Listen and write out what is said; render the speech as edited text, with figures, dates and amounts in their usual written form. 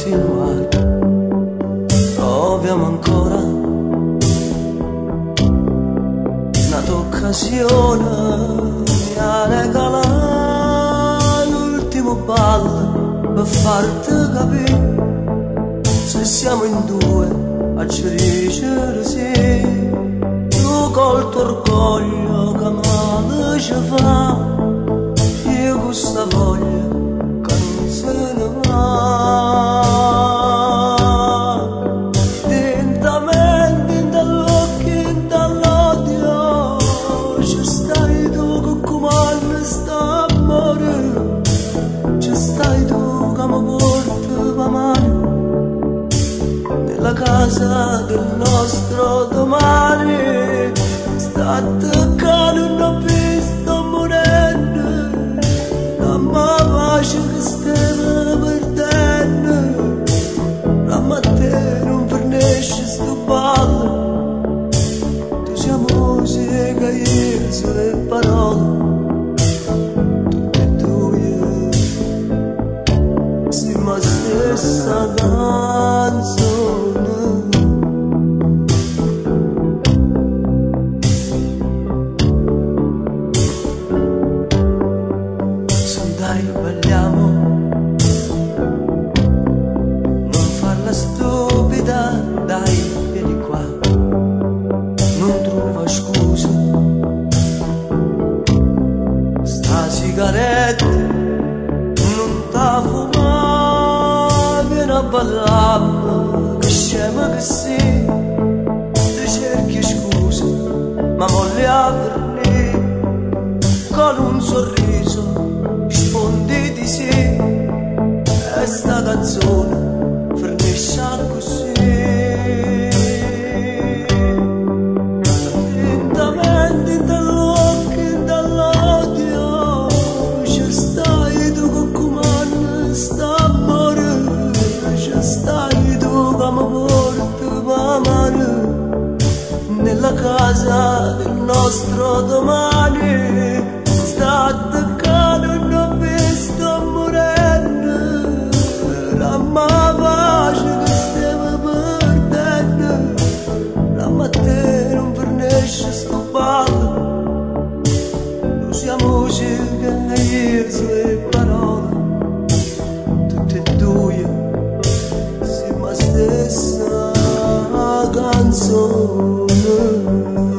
continuare. Proviamo ancora un'occasione, mi ha regalato l'ultimo ballo per farti capire se siamo in due a ci dicere sì. Tu col tuo orgoglio che male ci fa, io questa voglia che non se ne va. Lentamente in dall'occhio, in dall'odio, ci stai tu che comanda sta amore, ci stai tu che mi porti la mano nella casa del nostro domani. Sta attaccando una pista morendo, la pace che stiamo perdendo, la mattina non fornisce sto ballo, tu sia musica, io sono le parole, tutte e due siamo la stessa canzone. Dai, balliamo, non farla stupida, dai, vieni qua, non trova scusa. Sta sigaretta non t'ha fumata, vieni a ballare, che scema che sei, ti cerchi scusa, ma molli a vernire, con un sorriso rispondi di sì, e sta canzone fornisce così. Lentamente dall'occhio, dall'odio, ci stai tu che comanda sta amore, ci stai tu che mi porti la mano nella casa del nostro domani. Sta attaccando una pista morendo, la pace che stiamo perdendo, la mattina non fornisce sto ballo, tu sia musica e io sono le parole, tutte e due siamo la stessa canzone.